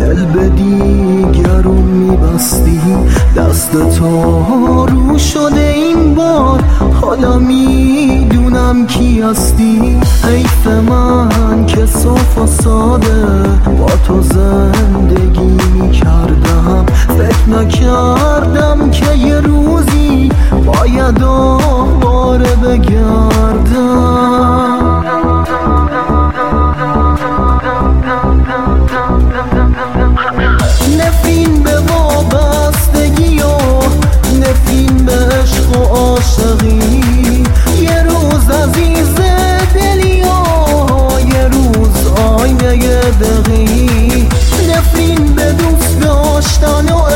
دل به دیگرون میبستی، دست تو رو شده این بار، حالا میدونم کی هستی. حیف من که صاف و ساده با تو زندگی میکردم، فکر نکردم که یه روزی باید دوباره بگردم. نفرین به وابستگی و نفرین به عشق و عاشقی، یه روز عزیز دلی و یه روز آینه دقی. نفرین به دوست داشتن و